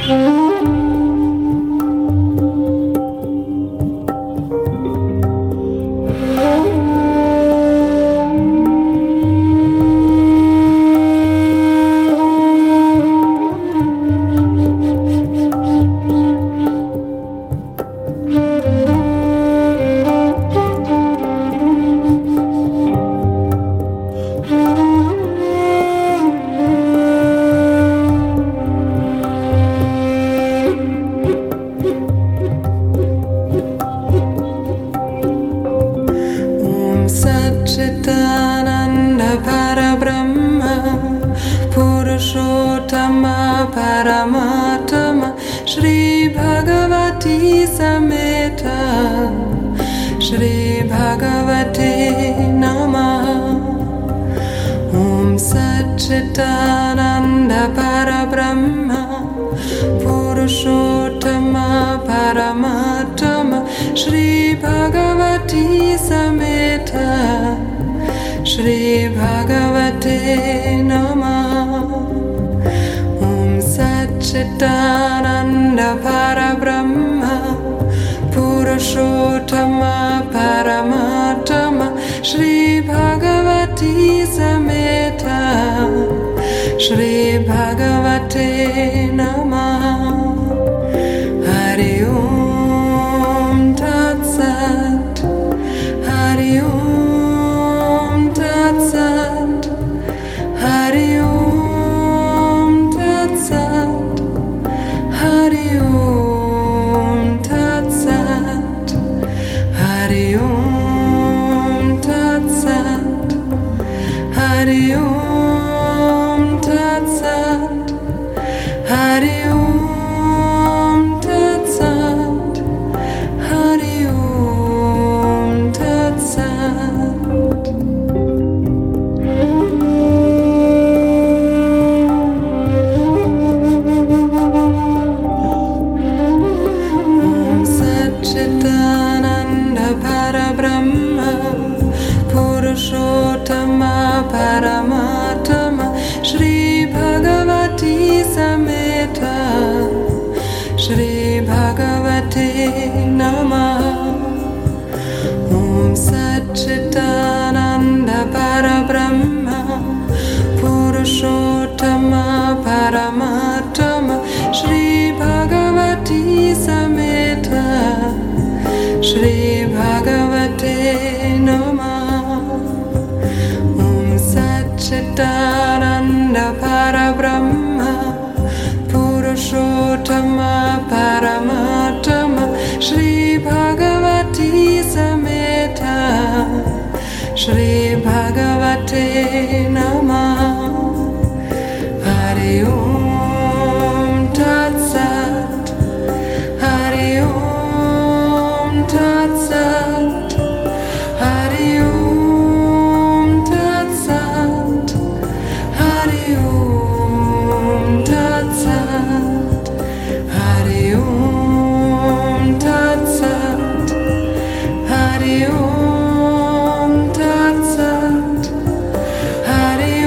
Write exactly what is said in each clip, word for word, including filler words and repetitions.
Chitananda Parabrahma Purushottama Paramatama Shri Bhagavati Sameta Shri Bhagavate Namaha Om Satchitananda Parabrahma Purushottama Paramatama Shri Bhagavati Sameta Shri Bhagavate Namaha Om Satchitananda Parabrahma Purushottama Paramatama Shri Bhagavati Sameta Shri Bhagavate Namaha Hari Om Tat Sat Hari Om Tat Sat Hari Om Tat Sat Hari Om Tat Sat Hari Om Tat Sat Hari Om Tat Sat Hari Om Tat Sat Hari Om Tat Sat Om Satchitananda Parabrahma Purushottama Paramatama Shri Bhagavati Sameta Shri Bhagavate Namaha Om Satchitananda Parabrahma Purushottama Paramatama Shri Bhagavati Sameta Shri Bhagavate Namaha Om Satchitananda Parabrahma Purushottama Paramatama Shri Bhagavati Sameta Shri Bhagavate Namaha Hari Om Tat Sat Hari Om Tat Sat Hari Om Tat Sat Hari Om Tat Sat Hari Om Tat Sat Hari Om Tat Sat Hari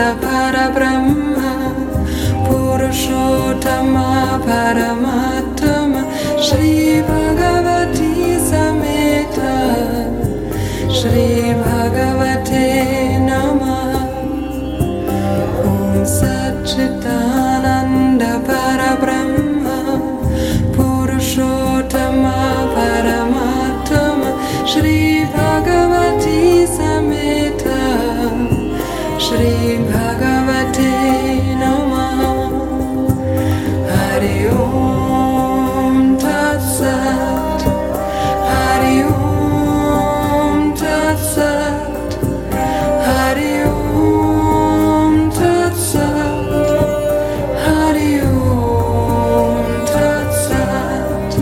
Satchitananda Parabrahma Purushottama Paramattama Shri Bhagavati Sameta Shri Bhagavate Namaha Om Satchitananda Parabrahma Purushottama Paramattama Shri Bhagavati Sameta Shri Bhagavate Namaha Hari Om Tat Sat Hari Om Tat Sat Hari Om Tat Sat Hari Om Tat Sat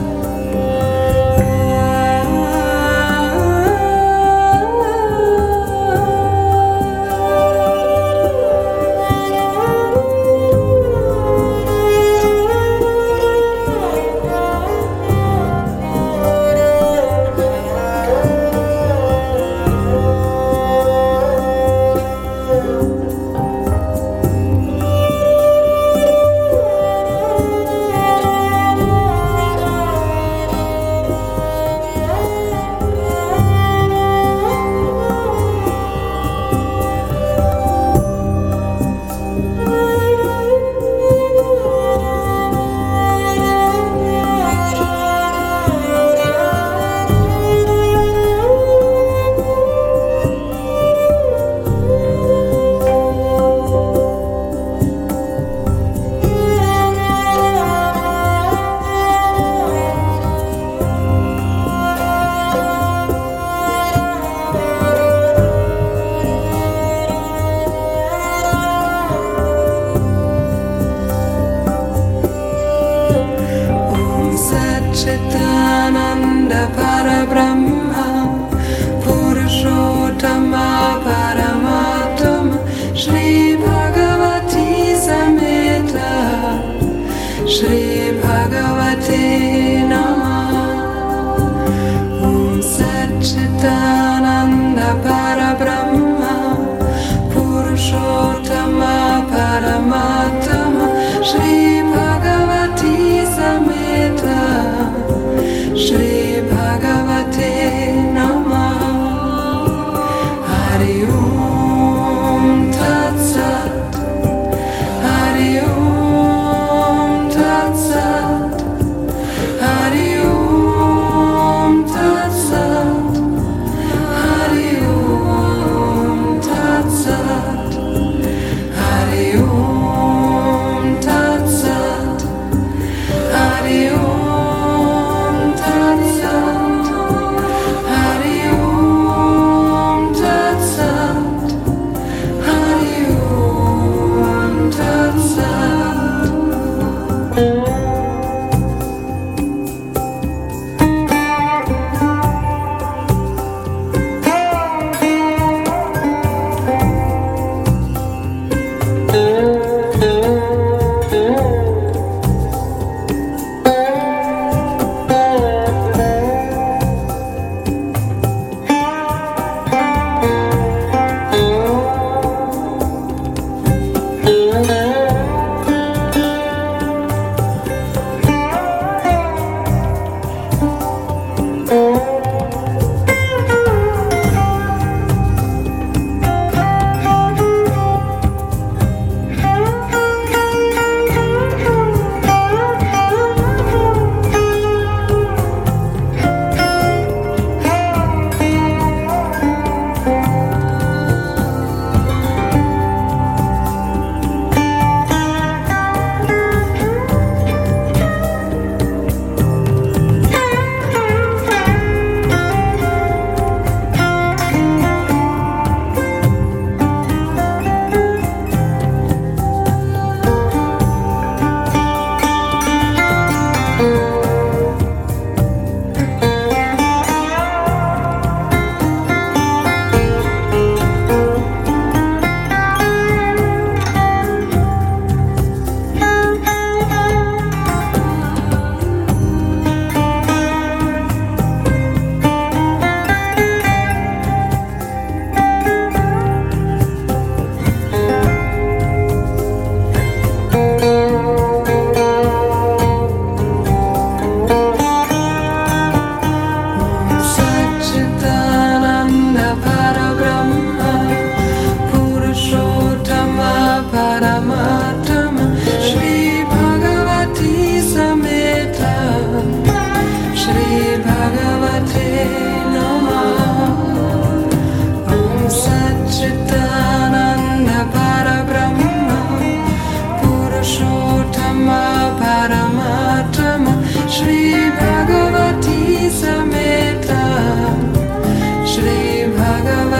Satchitananda Parabrahma Purushottama Paramattama Shri Bhagavati Sameta Shri Bhagavate Namaha Om Satchitananda Parabrahma Purushottama Paramattama Shri Bhagavati Sameta Shri Bhagavate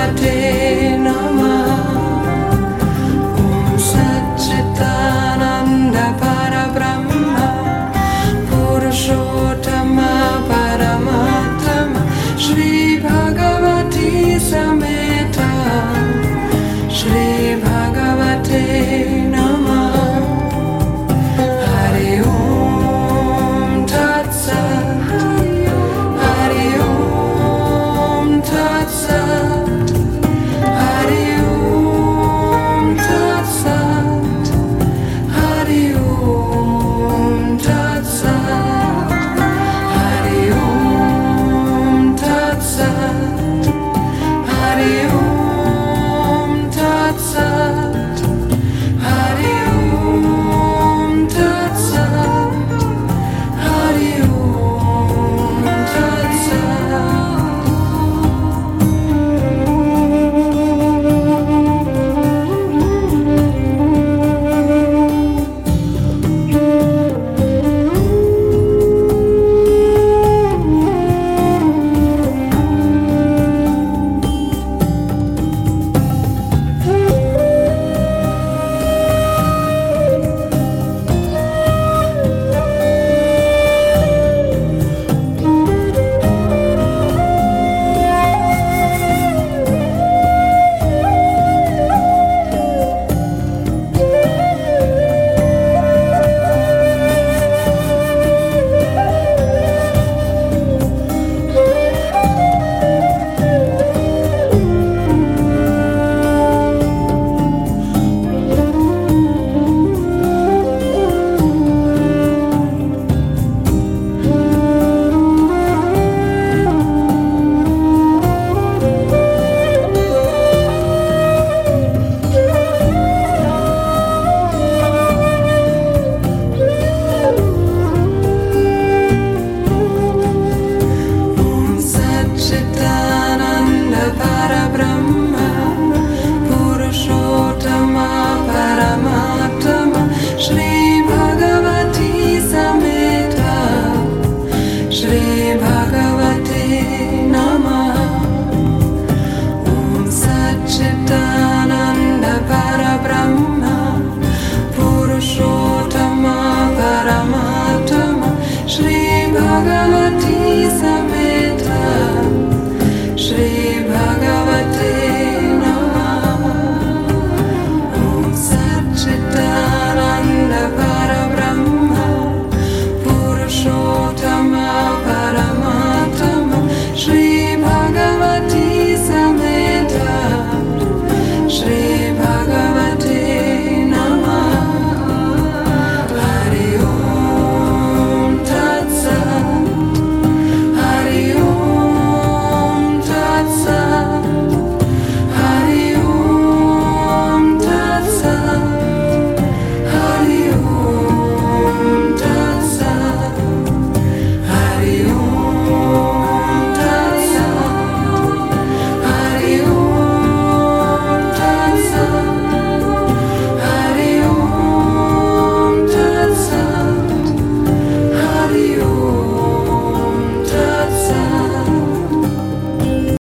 Bhagavate